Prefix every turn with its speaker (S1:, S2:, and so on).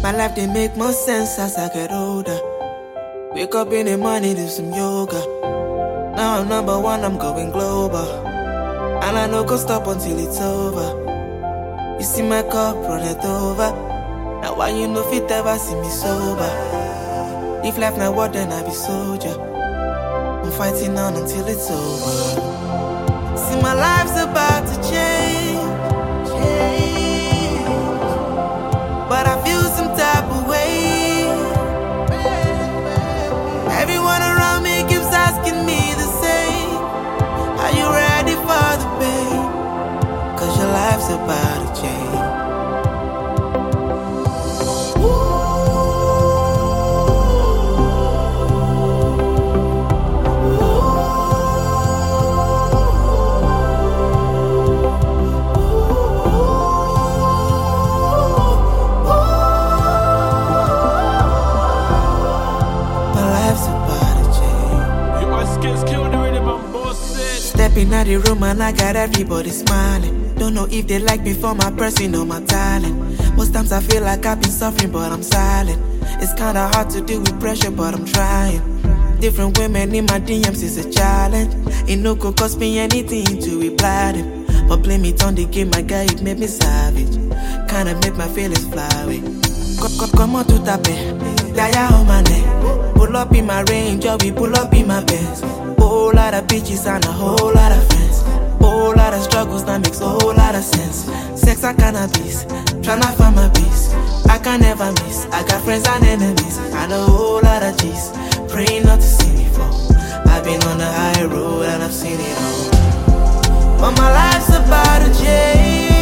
S1: My life didn't make more sense as I get older. Wake up in the morning, do some yoga. Now I'm number one, I'm going global. And I no go stop until it's over. You see my cup, run it over. Now why you no fit ever see me sober? If life not what, then I be soldier. I'm fighting on until it's over. See my life's about to change. But I feel some type of way. Everyone around me keeps asking me the same. Are you ready for the pain? Cause your life's about to change. Stepping out the room and I got everybody smiling. Don't know if they like me for my person or my talent. Most times I feel like I've been suffering but I'm silent. It's kinda hard to deal with pressure but I'm trying. Different women in my DMs is a challenge. It no could cost me anything to reply them. But blame it on the game, my guy, it made me savage. Kinda make my feelings fly away. Come on to tape, Daya on my neck. Pull up in my range, or we pull up in my Benz. Whole lot of bitches and a whole lot of friends. Whole lot of struggles that makes a whole lot of sense. Sex and cannabis, tryna find my peace. I can never miss, I got friends and enemies. And a whole lot of G's, praying not to see me fall. I've been on the high road and I've seen it all. But my life's about to change.